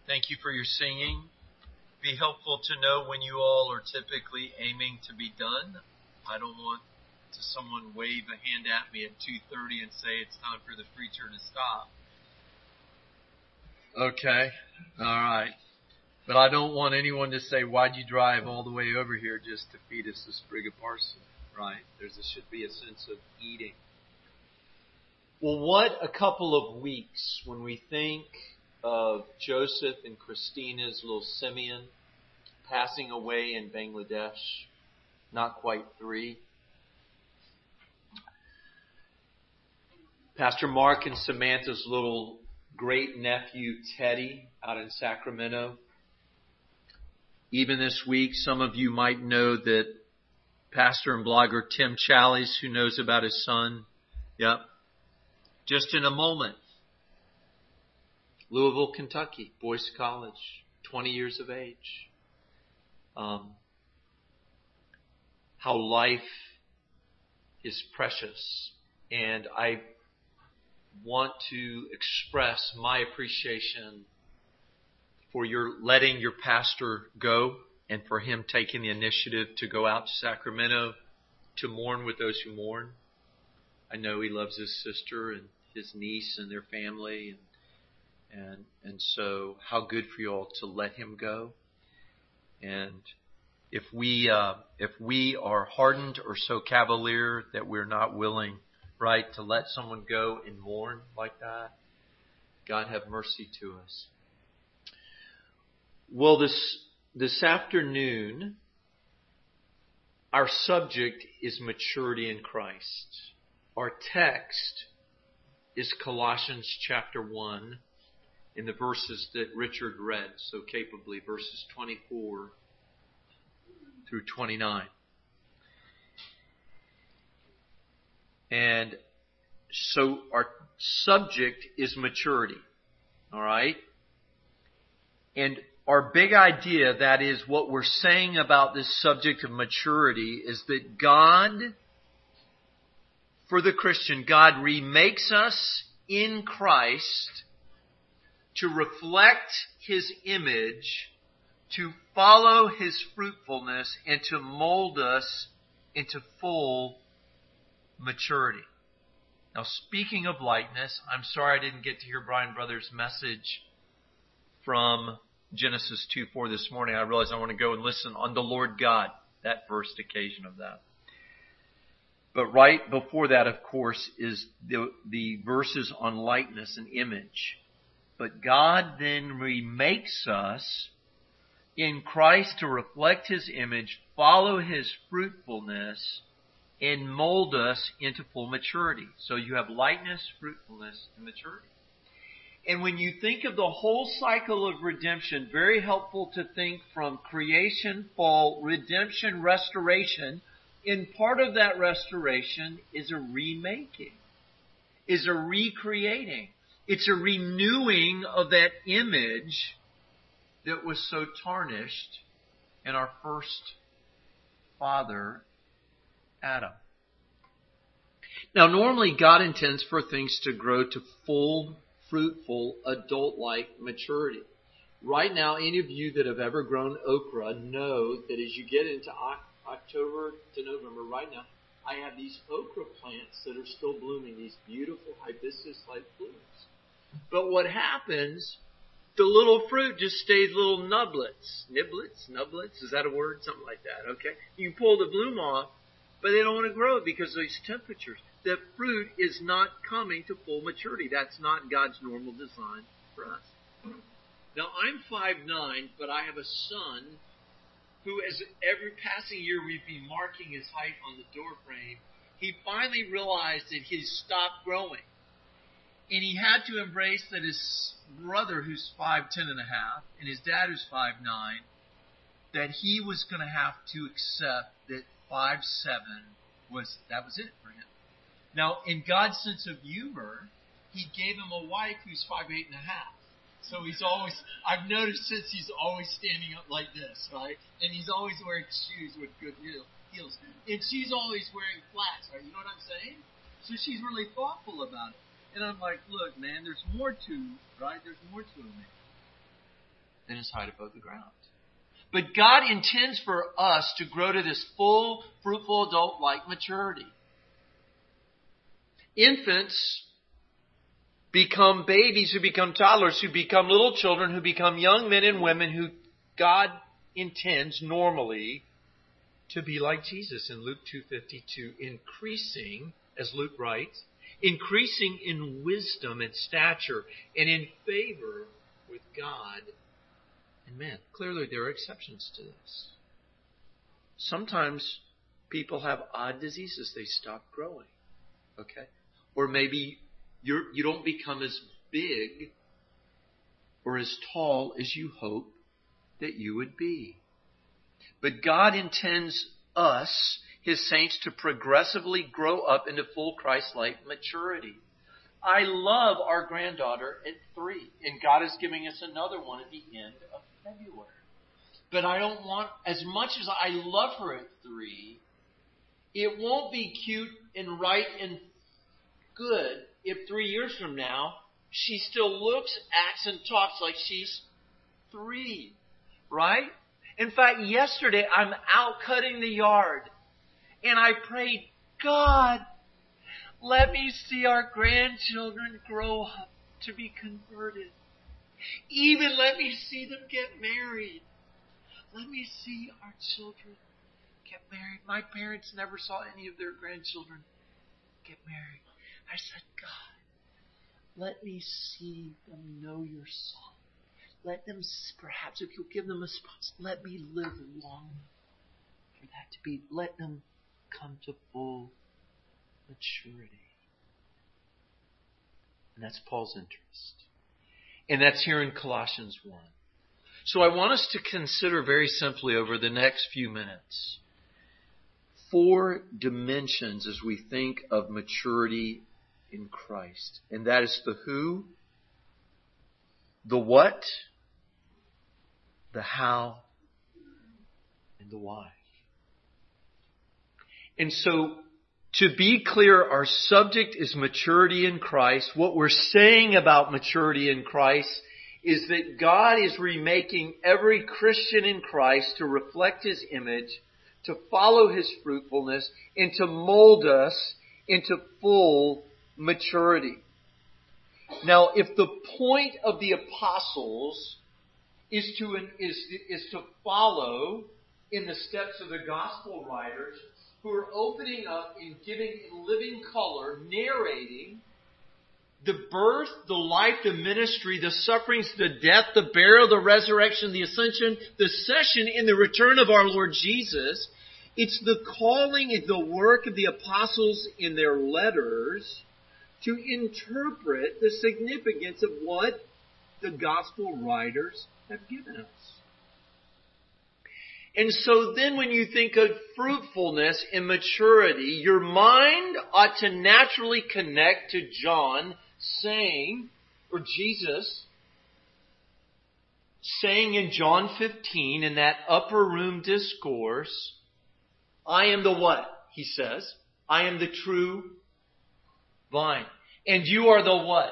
Thank you for your singing. Be helpful to know when you all are typically aiming to be done. I don't want someone wave a hand at me at 2:30 and say it's time for the preacher to stop. Okay, all right. But I don't want anyone to say, why'd you drive all the way over here just to feed us a sprig of parsley, right? There should be a sense of eating. Well, what a couple of weeks when we think of Joseph and Christina's little Simeon passing away in Bangladesh, not quite 3. Pastor Mark and Samantha's little great-nephew Teddy out in Sacramento. Even this week, some of you might know that pastor and blogger Tim Challies, who knows about his son, just in a moment. Louisville, Kentucky, Boyce College, 20 years of age. How life is precious. And I want to express my appreciation for your letting your pastor go and for him taking the initiative to go out to Sacramento to mourn with those who mourn. I know he loves his sister and his niece and their family, and so how good for you all to let him go. And if we are hardened or so cavalier that we're not willing, right, to let someone go and mourn like that, God have mercy to us. Well, this afternoon, our subject is maturity in Christ. Our text is Colossians chapter 1 in the verses that Richard read so capably, verses 24 through 29. And so our subject is maturity. All right? And our big idea, that is what we're saying about this subject of maturity, is that God, for the Christian, God remakes us in Christ to reflect His image, to follow His fruitfulness, and to mold us into full maturity. Now, speaking of likeness, I'm sorry I didn't get to hear Brian Brothers' message from Genesis 2:4 this morning. I realized I want to go and listen on the Lord God, that first occasion of that. But right before that, of course, is the verses on likeness and image. But God then remakes us in Christ to reflect His image, follow His fruitfulness, and mold us into full maturity. So you have likeness, fruitfulness, and maturity. And when you think of the whole cycle of redemption, very helpful to think from creation, fall, redemption, restoration. And part of that restoration is a remaking, is a recreating. It's a renewing of that image that was so tarnished in our first father, Adam. Now, normally God intends for things to grow to full, fruitful, adult-like maturity. Right now, any of you that have ever grown okra know that as you get into October to November, right now, I have these okra plants that are still blooming, these beautiful hibiscus-like blooms. But what happens, the little fruit just stays little nublets. Nublets, is that a word? Something like that, okay? You can pull the bloom off, but they don't want to grow because of these temperatures. The fruit is not coming to full maturity. That's not God's normal design for us. Now, I'm 5'9", but I have a son who, as every passing year we've been marking his height on the door frame, he finally realized that he'd stopped growing. And he had to embrace that his brother, who's 5'10 and a half, and his dad, who's 5'9", that he was going to have to accept that 5'7" was it for him. Now, in God's sense of humor, He gave him a wife who's 5'8 and a half. So he's always, I've noticed since he's always standing up like this, right? And he's always wearing shoes with good heels. And she's always wearing flats, right? You know what I'm saying? So she's really thoughtful about it. And I'm like, look, man, there's more to, right? There's more to it, man. than is hide above the ground. But God intends for us to grow to this full, fruitful, adult-like maturity. Infants become babies, who become toddlers, who become little children, who become young men and women who God intends normally to be like Jesus in Luke 2:52, increasing, as Luke writes, increasing in wisdom and stature and in favor with God and men. Clearly there are exceptions to this. Sometimes people have odd diseases. They stop growing. Okay? Or maybe you don't become as big or as tall as you hope that you would be. But God intends us, His saints, to progressively grow up into full Christ-like maturity. I love our granddaughter at 3, and God is giving us another one at the end of February. But I don't want, as much as I love her at 3, it won't be cute and right and good if 3 years from now she still looks, acts, and talks like she's 3. Right? In fact, yesterday I'm out cutting the yard and I prayed, God, let me see our grandchildren grow up to be converted. Even let me see them get married. Let me see our children get married. My parents never saw any of their grandchildren get married. I said, God, let me see them know your son. Let them, perhaps if you'll give them a spot, let me live long for that to be. Let them come to full maturity. And that's Paul's interest. And that's here in Colossians 1. So I want us to consider very simply over the next few minutes 4 dimensions as we think of maturity in Christ. And that is the who, the what, the how, and the why. And so, to be clear, our subject is maturity in Christ. What we're saying about maturity in Christ is that God is remaking every Christian in Christ to reflect His image, to follow His fruitfulness, and to mold us into full maturity. Now, if the point of the apostles is to follow in the steps of the gospel writers who are opening up and giving in living color, narrating the birth, the life, the ministry, the sufferings, the death, the burial, the resurrection, the ascension, the session, and the return of our Lord Jesus. It's the calling and the work of the apostles in their letters to interpret the significance of what the gospel writers have given us. And so then when you think of fruitfulness and maturity, your mind ought to naturally connect to John saying, or Jesus saying in John 15 in that upper room discourse, I am the what? He says, I am the true vine. And you are the what?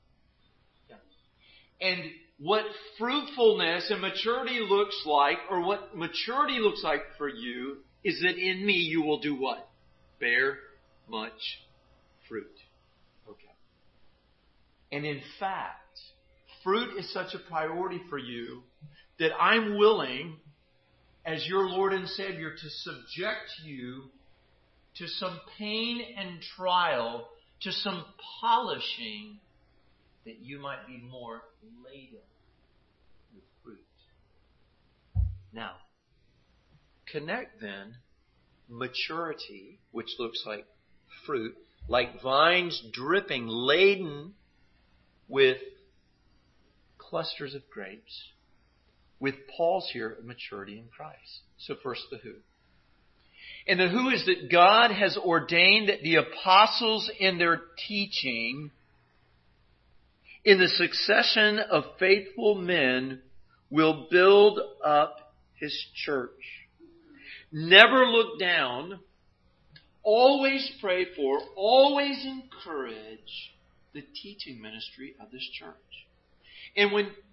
And what fruitfulness and maturity looks like, or what maturity looks like for you, is that in me you will do what? Bear much fruit. Okay. And in fact, fruit is such a priority for you that I'm willing, as your Lord and Savior, to subject you to some pain and trial, to some polishing, that you might be more laden with fruit. Now, connect then maturity, which looks like fruit, like vines dripping, laden with clusters of grapes, with Paul's here maturity in Christ. So first the who. And the who is that God has ordained that the apostles in their teaching, in the succession of faithful men, will build up His church. Never look down. Always pray for, always encourage the teaching ministry of this church. And when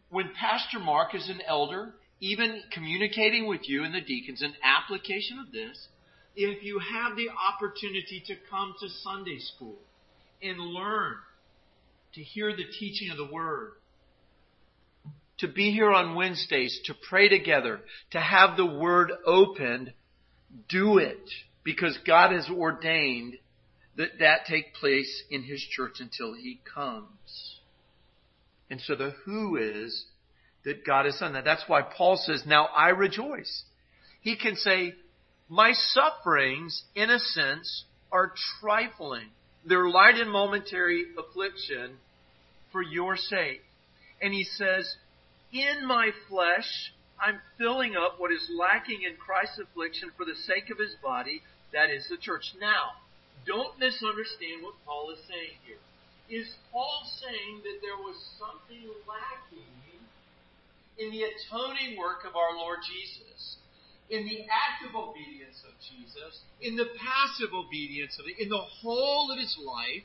when Pastor Mark is an elder, even communicating with you and the deacons, an application of this, if you have the opportunity to come to Sunday school and learn to hear the teaching of the Word, to be here on Wednesdays, to pray together, to have the Word opened, do it. Because God has ordained that take place in His church until He comes. And so the who is that God has done that. That's why Paul says, now I rejoice. He can say, my sufferings, in a sense, are trifling. They're light and momentary affliction for your sake. And he says, in my flesh, I'm filling up what is lacking in Christ's affliction for the sake of His body, that is the church. Now, don't misunderstand what Paul is saying here. Is Paul saying that there was something lacking in the atoning work of our Lord Jesus, in the active obedience of Jesus, in the passive obedience of in the whole of His life?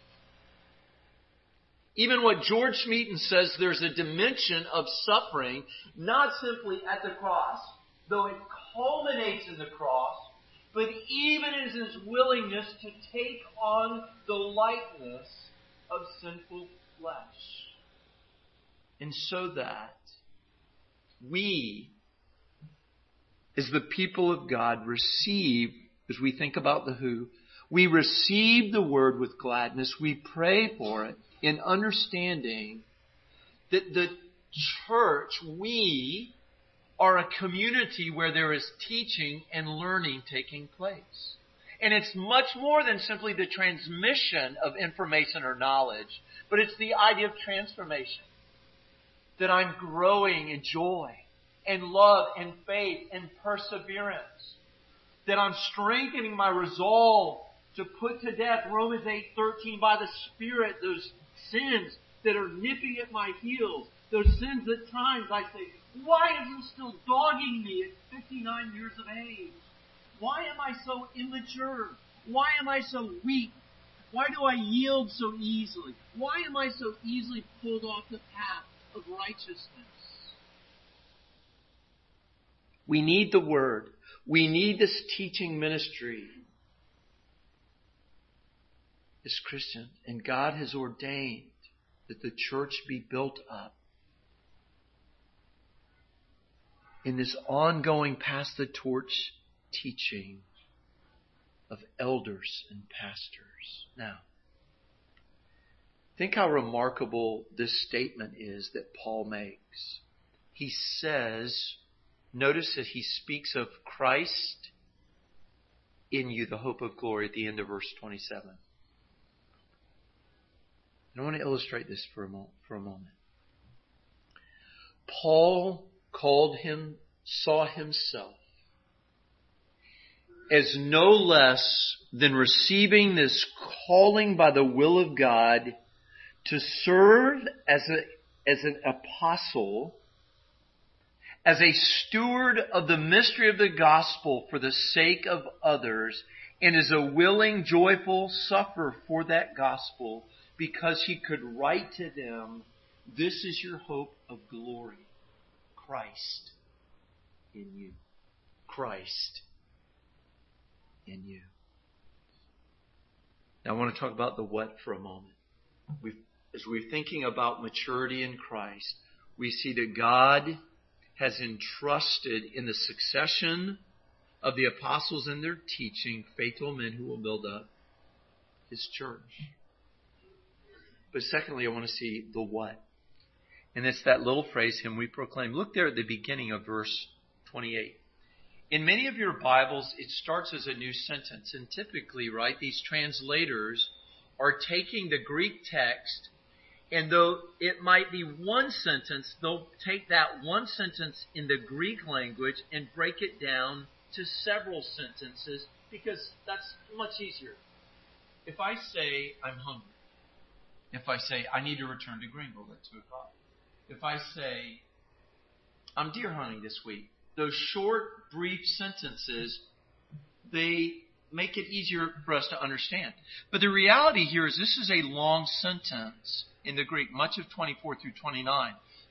Even what George Smeaton says, there's a dimension of suffering, not simply at the cross, though it culminates in the cross, but even in His willingness to take on the likeness of sinful flesh. And so that we, as the people of God, receive, as we think about the who, we receive the Word with gladness. We pray for it in understanding that the church, we are a community where there is teaching and learning taking place. And it's much more than simply the transmission of information or knowledge, but it's the idea of transformation. That I'm growing in joy and love and faith and perseverance. That I'm strengthening my resolve to put to death, Romans 8:13, by the Spirit, those sins that are nipping at my heels. Those sins at times I say, why is it still dogging me at 59 years of age? Why am I so immature? Why am I so weak? Why do I yield so easily? Why am I so easily pulled off the path of righteousness? We need the Word. We need this teaching ministry as Christians. And God has ordained that the church be built up in this ongoing pass the torch teaching of elders and pastors. Now, think how remarkable this statement is that Paul makes. He says, notice that he speaks of Christ in you, the hope of glory, at the end of verse 27. And I want to illustrate this for a moment. Paul saw himself as no less than receiving this calling by the will of God to serve as an apostle, as a steward of the mystery of the gospel for the sake of others, and as a willing, joyful sufferer for that gospel, because he could write to them, this is your hope of glory, Christ in you. Christ in you. Now I want to talk about the what for a moment. As we're thinking about maturity in Christ, we see that God has entrusted in the succession of the apostles and their teaching faithful men who will build up His church. But secondly, I want to see the what. And it's that little phrase, Him we proclaim. Look there at the beginning of verse 28. In many of your Bibles, it starts as a new sentence. And typically, right, these translators are taking the Greek text, and though it might be one sentence, they'll take that one sentence in the Greek language and break it down to several sentences, because that's much easier. If I say, I'm hungry. If I say, I need to return to Greenville at 2 o'clock. If I say, I'm deer hunting this week. Those short, brief sentences, they make it easier for us to understand. But the reality here is this is a long sentence in the Greek, much of 24 through 29.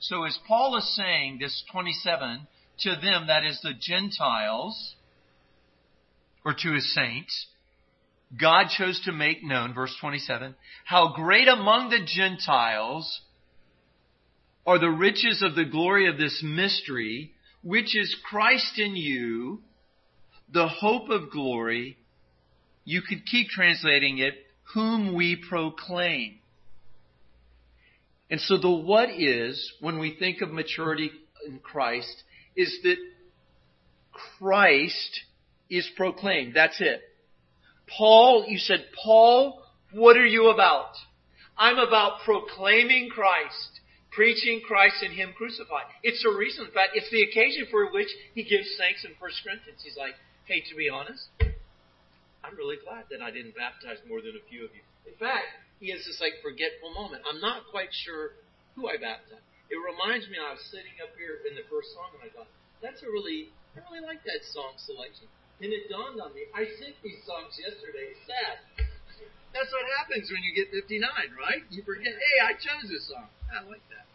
So as Paul is saying, this 27, to them, that is the Gentiles, or to his saints, God chose to make known, verse 27, how great among the Gentiles are the riches of the glory of this mystery, which is Christ in you, the hope of glory. You could keep translating it, whom we proclaim. And so the what is, when we think of maturity in Christ, is that Christ is proclaimed. That's it. Paul, you said, Paul, what are you about? I'm about proclaiming Christ, preaching Christ and Him crucified. It's the reason, in fact, it's the occasion for which he gives thanks in 1 Corinthians. He's like, hey, to be honest, I'm really glad that I didn't baptize more than a few of you. In fact, he has this forgetful moment. I'm not quite sure who I baptized. It reminds me, I was sitting up here in the first song and I thought, I really like that song selection. And it dawned on me, I sent these songs yesterday. It's sad. That's what happens when you get 59, right? You forget, hey, I chose this song. I like that.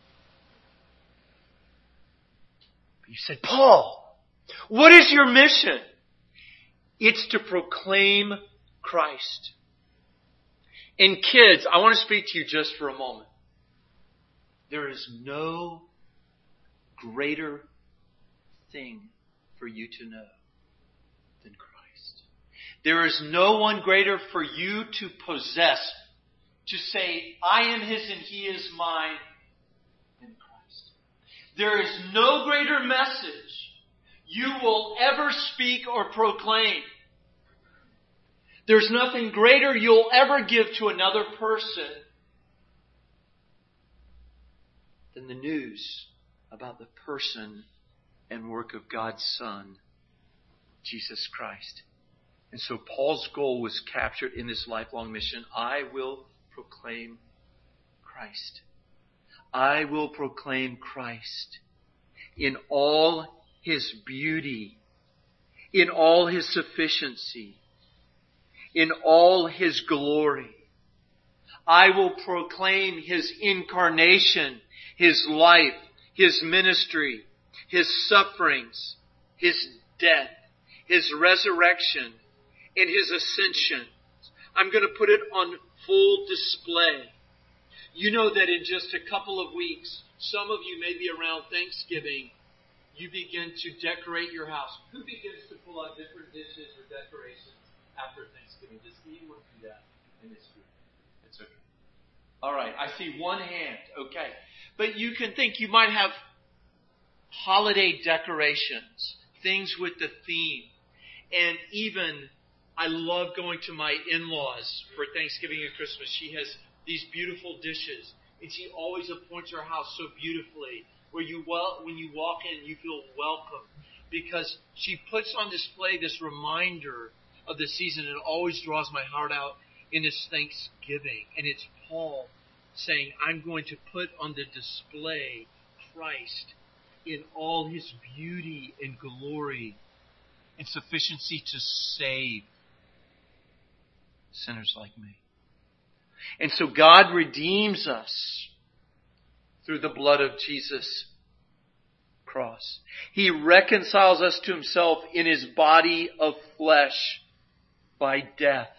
But you said, Paul, what is your mission? It's to proclaim Christ. And kids, I want to speak to you just for a moment. There is no greater thing for you to know than Christ. There is no one greater for you to possess, to say, I am His and He is mine, than Christ. There is no greater message you will ever speak or proclaim. There's nothing greater you'll ever give to another person than the news about the person and work of God's Son, Jesus Christ. And so Paul's goal was captured in this lifelong mission. I will proclaim Christ. I will proclaim Christ in all His beauty, in all His sufficiency, in all His glory. I will proclaim His incarnation, His life, His ministry, His sufferings, His death, His resurrection, and His ascension. I'm going to put it on full display. You know that in just a couple of weeks, some of you, maybe around Thanksgiving, you begin to decorate your house. Who begins to pull out different dishes or decorations after Thanksgiving? Does anyone do that in this group? It's okay. All right, I see one hand. Okay. But you can think, you might have holiday decorations, things with the theme. And even, I love going to my in-laws for Thanksgiving and Christmas. She has these beautiful dishes. And she always appoints her house so beautifully, where when you walk in, you feel welcome. Because she puts on display this reminder of the season, and it always draws my heart out in this Thanksgiving. And it's Paul saying, I'm going to put on the display Christ in all His beauty and glory and sufficiency to save sinners like me. And so God redeems us through the blood of Jesus' cross. He reconciles us to Himself in His body of flesh by death.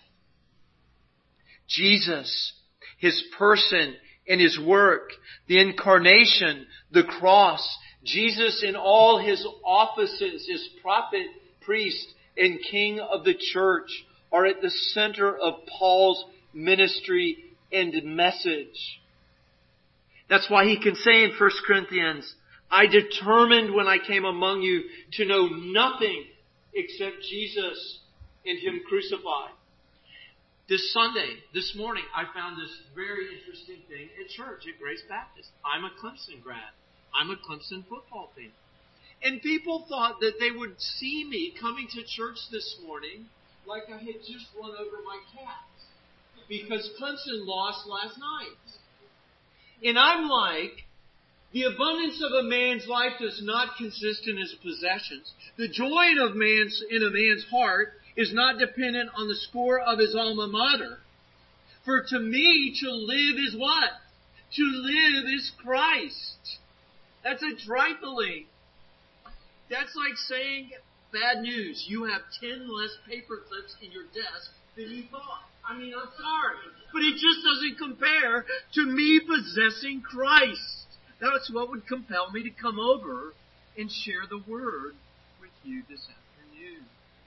Jesus, His person and His work, the incarnation, the cross, Jesus in all His offices, His prophet, priest, and king of the church are at the center of Paul's ministry and message. That's why he can say in 1 Corinthians, I determined when I came among you to know nothing except Jesus and Him crucified. This Sunday, this morning, I found this very interesting thing at church at Grace Baptist. I'm a Clemson grad. I'm a Clemson football team. And people thought that they would see me coming to church this morning like I had just run over my cats, because Clemson lost last night. And I'm like, the abundance of a man's life does not consist in his possessions. The joy in a man's heart is not dependent on the score of his alma mater. For to me, to live is what? To live is Christ. That's a trifling. That's like saying, bad news, you have 10 less paper clips in your desk than you thought. I mean, I'm sorry, but it just doesn't compare to me possessing Christ. That's what would compel me to come over and share the Word with you this afternoon.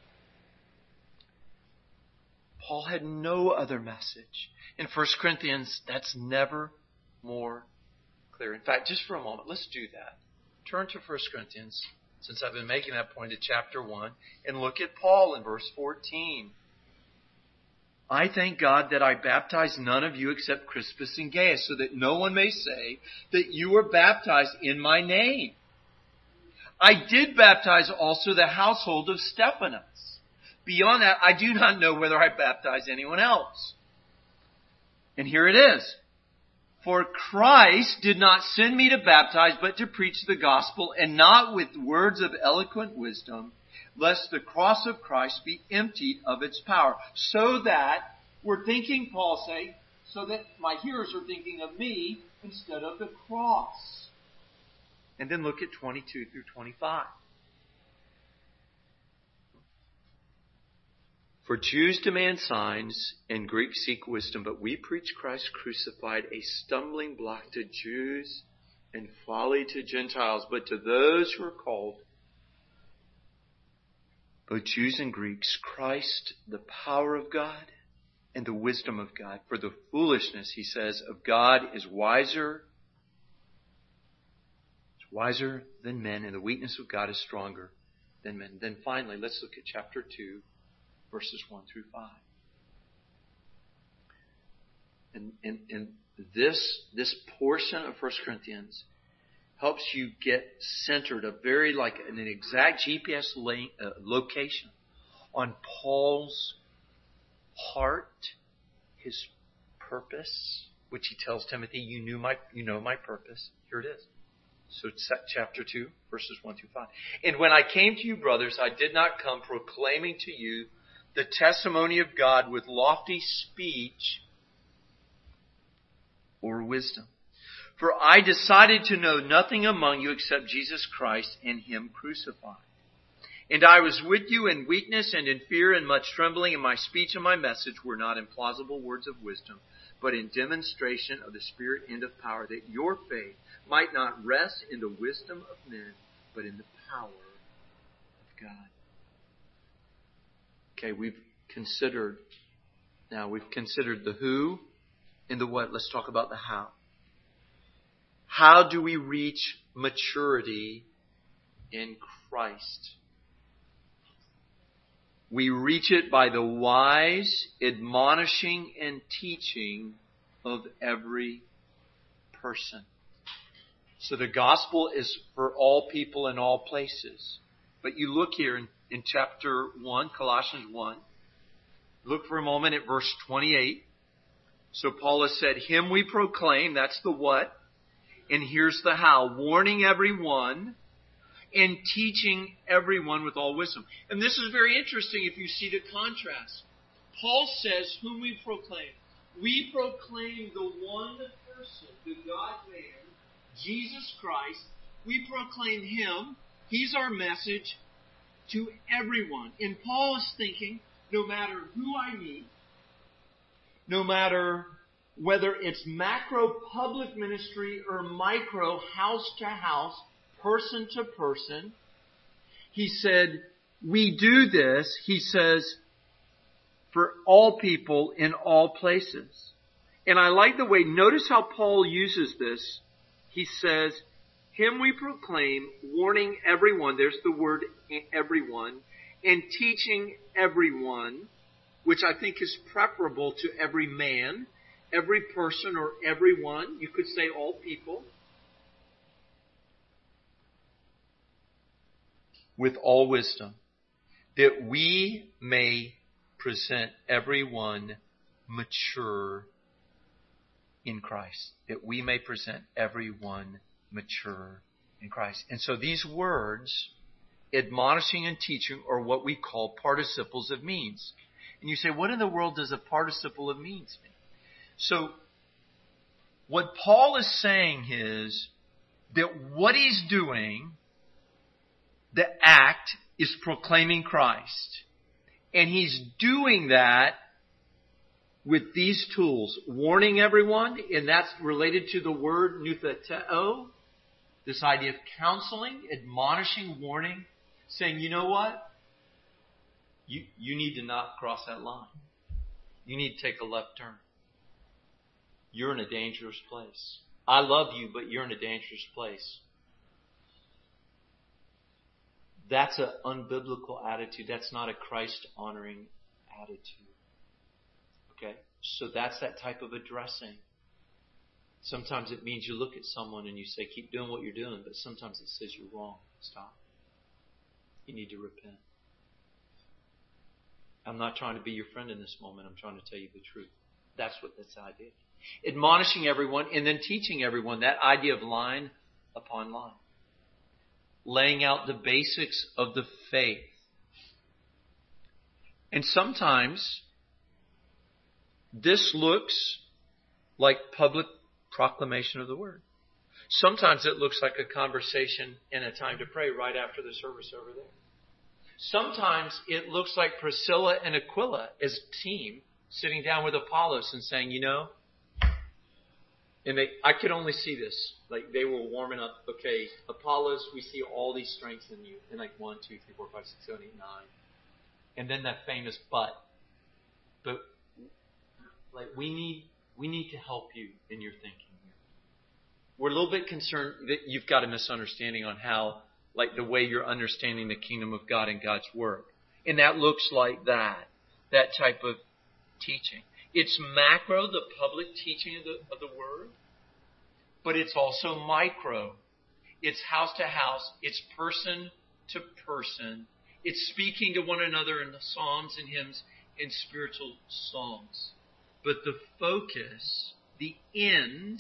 Paul had no other message. In 1 Corinthians, that's never more clear. In fact, just for a moment, let's do that. Turn to 1 Corinthians, since I've been making that point, to chapter 1, and look at Paul in verse 14. I thank God that I baptized none of you except Crispus and Gaius, so that no one may say that you were baptized in my name. I did baptize also the household of Stephanas. Beyond that, I do not know whether I baptized anyone else. And here it is. For Christ did not send me to baptize, but to preach the gospel, and not with words of eloquent wisdom, lest the cross of Christ be emptied of its power. So that, we're thinking, Paul say, so that my hearers are thinking of me instead of the cross. And then look at 22 through 25. For Jews demand signs, and Greeks seek wisdom, but we preach Christ crucified, a stumbling block to Jews and folly to Gentiles. But to those who are called, both Jews and Greeks, Christ, the power of God and the wisdom of God. For the foolishness, he says, of God is wiser than men, and the weakness of God is stronger than men. Then finally, let's look at chapter 2. Verses 1 through 5. And this portion of 1 Corinthians helps you get centered, a very like an exact GPS location on Paul's heart, his purpose, which he tells Timothy, you know my purpose. Here it is. So it's chapter 2, verses 1 through 5. And when I came to you, brothers, I did not come proclaiming to you the testimony of God with lofty speech or wisdom. For I decided to know nothing among you except Jesus Christ and Him crucified. And I was with you in weakness and in fear and much trembling, and my speech and my message were not in plausible words of wisdom, but in demonstration of the Spirit and of power, that your faith might not rest in the wisdom of men, but in the power of God. Okay, we've considered the who and the what. Let's talk about the how. How do we reach maturity in Christ? We reach it by the wise admonishing and teaching of every person. So the gospel is for all people in all places. But you look here in chapter 1, Colossians 1. Look for a moment at verse 28. So Paul has said, Him we proclaim, that's the what. And here's the how. Warning everyone and teaching everyone with all wisdom. And this is very interesting if you see the contrast. Paul says, whom we proclaim. We proclaim the one person, the God-man, Jesus Christ. We proclaim Him. He's our message to everyone. And Paul is thinking, no matter who I meet, no matter whether it's macro public ministry or micro house to house, person to person, he said, we do this, he says, for all people in all places. And I like the way, notice how Paul uses this. He says, Him we proclaim, warning everyone, there's the word everyone, and teaching everyone, which I think is preferable to every man, every person, or everyone. You could say all people. With all wisdom, that we may present everyone mature in Christ. That we may present everyone mature in Christ. And so these words, admonishing and teaching, are what we call participles of means. And you say, what in the world does a participle of means mean? So, what Paul is saying is, that what he's doing, the act, is proclaiming Christ. And he's doing that with these tools. Warning everyone, and that's related to the word nutheteo. This idea of counseling, admonishing, warning, saying, you know what? You need to not cross that line. You need to take a left turn. You're in a dangerous place. I love you, but you're in a dangerous place. That's an unbiblical attitude. That's not a Christ-honoring attitude. Okay? So that's that type of addressing. Sometimes it means you look at someone and you say, keep doing what you're doing, but sometimes it says you're wrong. Stop. You need to repent. I'm not trying to be your friend in this moment. I'm trying to tell you the truth. That's what this idea is. Admonishing everyone and then teaching everyone. That idea of line upon line. Laying out the basics of the faith. And sometimes this looks like public proclamation of the word. Sometimes it looks like a conversation and a time to pray right after the service over there. Sometimes it looks like Priscilla and Aquila as a team sitting down with Apollos and saying, you know, and I could only see this. Like they were warming up. Okay, Apollos, we see all these strengths in you. And like 1, 2, 3, 4, 5, 6, 7, 8, 9. And then that famous but. But like we need to help you in your thinking here. We're a little bit concerned that you've got a misunderstanding on how, like the way you're understanding the kingdom of God and God's work. And that looks like that type of teaching. It's macro, the public teaching of the word, but it's also micro. It's house to house. It's person to person. It's speaking to one another in the psalms and hymns and spiritual songs. But the focus, the end,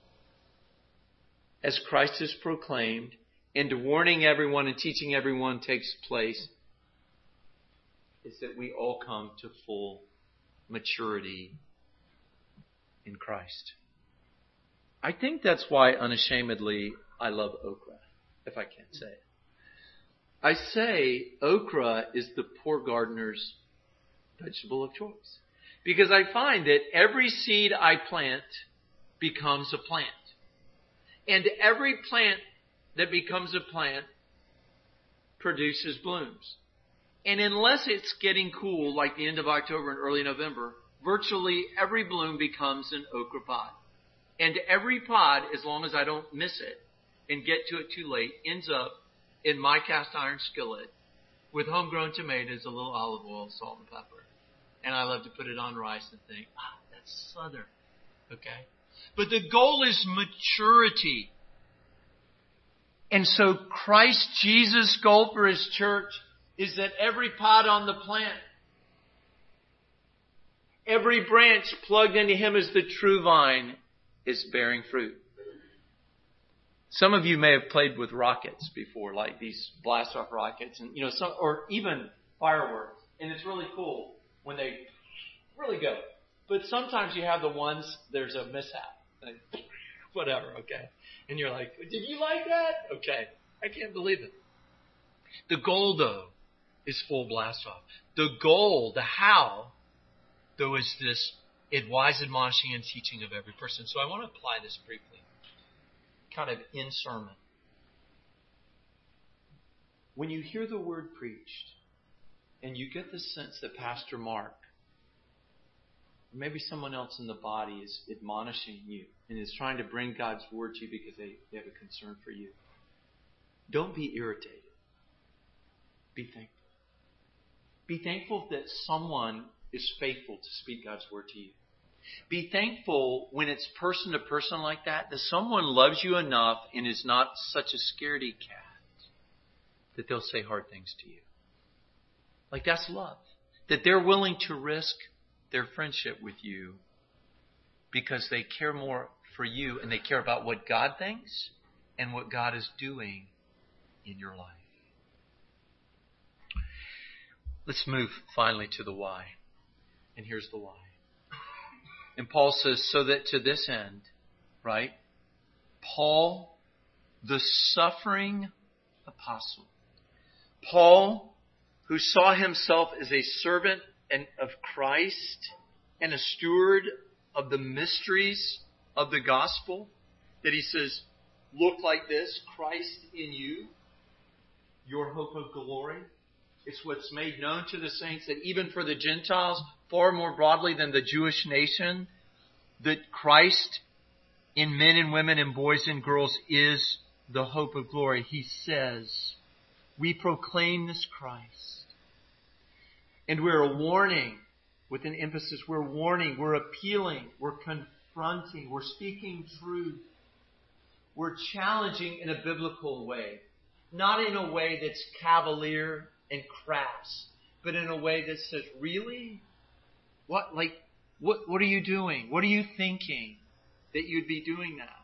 as Christ is proclaimed, and warning everyone and teaching everyone takes place, is that we all come to full maturity in Christ. I think that's why unashamedly I love okra, if I can't say it. I say okra is the poor gardener's vegetable of choice. Because I find that every seed I plant becomes a plant. And every plant that becomes a plant produces blooms. And unless it's getting cool like the end of October and early November, virtually every bloom becomes an okra pod. And every pod, as long as I don't miss it and get to it too late, ends up in my cast iron skillet with homegrown tomatoes, a little olive oil, salt, and pepper. And I love to put it on rice and think, that's Southern. Okay? But the goal is maturity. And so Christ Jesus' goal for His church is that every pod on the plant, every branch plugged into Him as the true vine, is bearing fruit. Some of you may have played with rockets before, like these blast-off rockets, and or even fireworks. And it's really cool when they really go. But sometimes you have the ones, there's a mishap. Like, whatever, okay? And you're like, did you like that? Okay. I can't believe it. The goal, though, is full blast-off. The goal, the how, though, is this wise admonishing and teaching of every person. So I want to apply this briefly, kind of in sermon. When you hear the word preached, and you get the sense that Pastor Mark, or maybe someone else in the body, is admonishing you and is trying to bring God's word to you because they have a concern for you, don't be irritated. Be thankful. Be thankful that someone is faithful to speak God's word to you. Be thankful when it's person to person like that someone loves you enough and is not such a scaredy cat that they'll say hard things to you. Like that's love. That they're willing to risk their friendship with you because they care more for you and they care about what God thinks and what God is doing in your life. Let's move finally to the why. And here's the why. And Paul says, so that to this end, right? Paul the suffering apostle. Paul, who saw himself as a servant of Christ and a steward of the mysteries of the gospel, that he says, look like this, Christ in you, your hope of glory. It's what's made known to the saints that even for the Gentiles, far more broadly than the Jewish nation, that Christ in men and women and boys and girls is the hope of glory. He says, we proclaim this Christ. And we're warning, with an emphasis, we're warning, we're appealing, we're confronting, we're speaking truth. We're challenging in a biblical way. Not in a way that's cavalier and crass, but in a way that says, really? What are you doing? What are you thinking that you'd be doing that?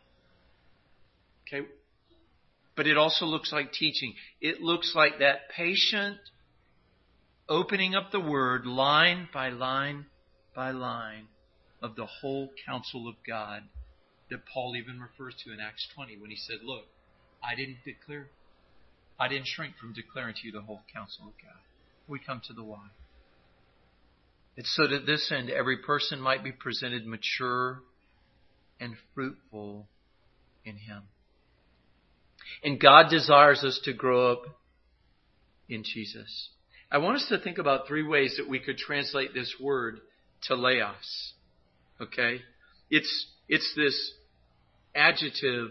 Okay. But it also looks like teaching. It looks like that patient opening up the Word line by line by line of the whole counsel of God that Paul even refers to in Acts 20 when he said, look, I didn't shrink from declaring to you the whole counsel of God. We come to the why. It's so that this end every person might be presented mature and fruitful in Him. And God desires us to grow up in Jesus. I want us to think about 3 ways that we could translate this word teleos. Okay? It's this adjective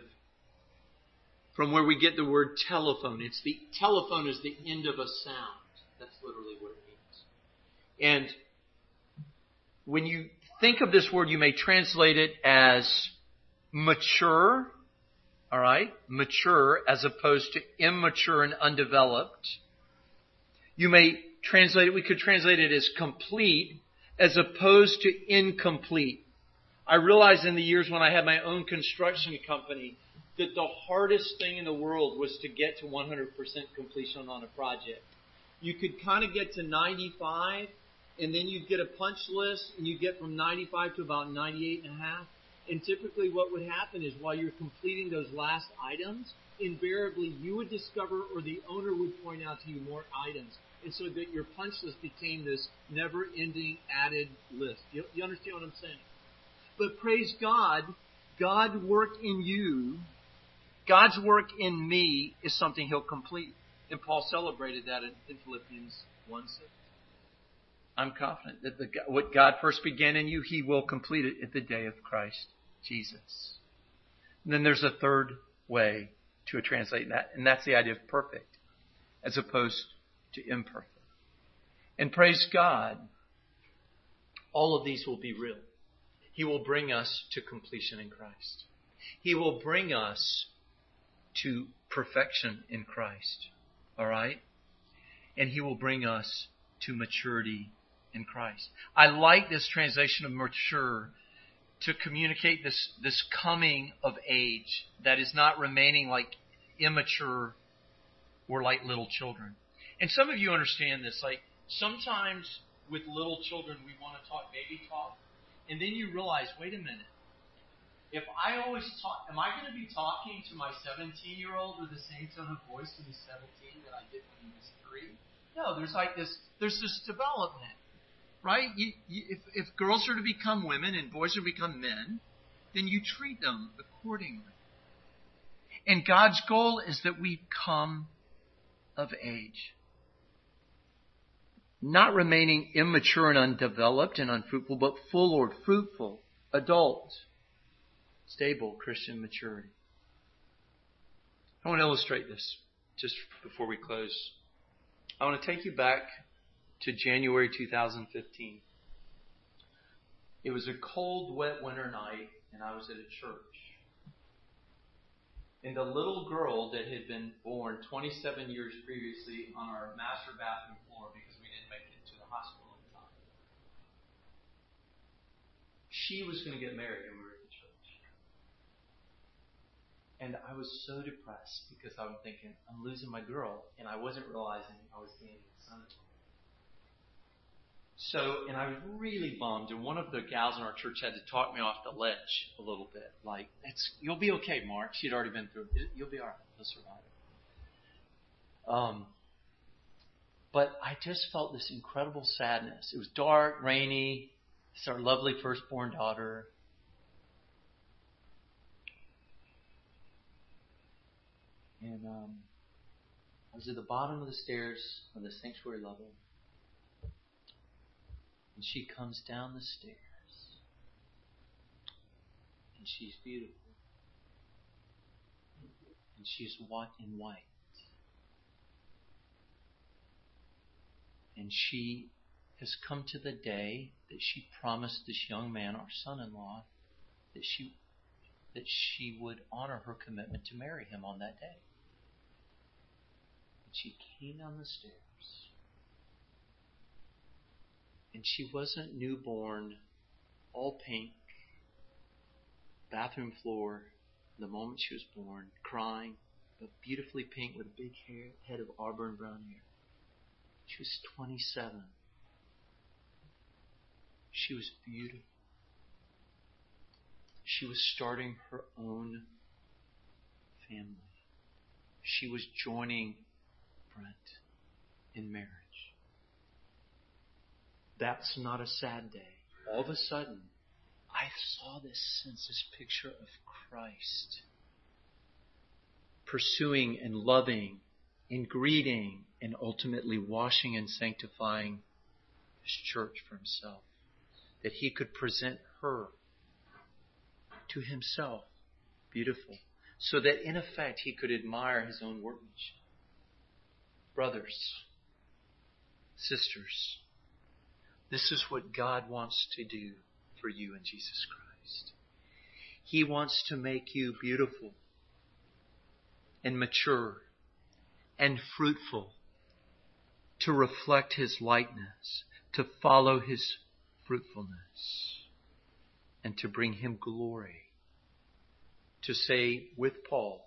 from where we get the word telephone. Telephone is the end of a sound. That's literally what it means. And when you think of this word, you may translate it as mature. All right? Mature as opposed to immature and undeveloped. You may translate it, we could translate it as complete as opposed to incomplete. I realized in the years when I had my own construction company that the hardest thing in the world was to get to 100% completion on a project. You could kind of get to 95, and then you'd get a punch list, and you get from 95 to about 98.5. And typically what would happen is while you're completing those last items, invariably you would discover or the owner would point out to you more items. And so that your punch list became this never-ending added list. You understand what I'm saying? But praise God, God's work in you, God's work in me is something He'll complete. And Paul celebrated that in Philippians 1:6. I'm confident that what God first began in you, He will complete it at the day of Christ Jesus. And then there's a third way to translate that, and that's the idea of perfect as opposed to imperfect. And praise God, all of these will be real. He will bring us to completion in Christ. He will bring us to perfection in Christ. All right? And He will bring us to maturity in Christ. I like this translation of mature to communicate this coming of age that is not remaining like immature or like little children. And some of you understand this. Like sometimes with little children we want to talk baby talk, and then you realize, wait a minute. If I always talk, am I going to be talking to my 17-year-old with the same tone of voice when he's 17 that I did when he was 3? No, there's this development, right? If girls are to become women and boys are to become men, then you treat them accordingly. And God's goal is that we come of age. Not remaining immature and undeveloped and unfruitful, but full or fruitful, adult, stable Christian maturity. I want to illustrate this just before we close. I want to take you back to January 2015. It was a cold, wet winter night, and I was at a church. And the little girl that had been born 27 years previously on our master bathroom floor because we didn't make it to the hospital in time, she was going to get married when we were at the church. And I was so depressed because I'm thinking, I'm losing my girl, and I wasn't realizing I was gaining a son-in-law. And I was really bummed, and one of the gals in our church had to talk me off the ledge a little bit. Like, you'll be okay, Mark. She'd already been through it. You'll be all right. You'll survive it. But I just felt this incredible sadness. It was dark, rainy. It's our lovely firstborn daughter. And I was at the bottom of the stairs of the sanctuary level. And she comes down the stairs. And she's beautiful. And she's white in white. And she has come to the day that she promised this young man, our son-in-law, that she would honor her commitment to marry him on that day. And she came down the stairs. And she wasn't newborn, all pink, bathroom floor, the moment she was born, crying, but beautifully pink with a big head of auburn brown hair. She was 27. She was beautiful. She was starting her own family. She was joining Brent in marriage. That's not a sad day. All of a sudden, I saw this picture of Christ pursuing and loving and greeting and ultimately washing and sanctifying His church for Himself. That He could present her to Himself, beautiful, so that in effect He could admire His own workmanship. Brothers, sisters, this is what God wants to do for you in Jesus Christ. He wants to make you beautiful and mature and fruitful, to reflect His likeness, to follow His fruitfulness, and to bring Him glory. To say with Paul,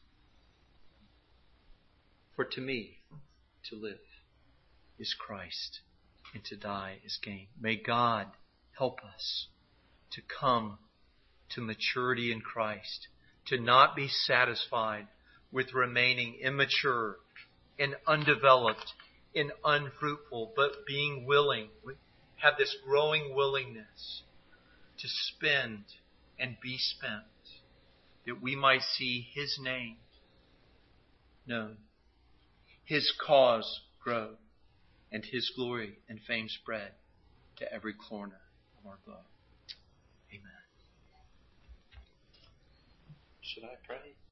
for to me, to live is Christ, and to die is gain. May God help us to come to maturity in Christ, to not be satisfied with remaining immature and undeveloped and unfruitful, but being willing, have this growing willingness to spend and be spent, that we might see His name known, His cause grow, and His glory and fame spread to every corner of our globe. Amen. Should I pray?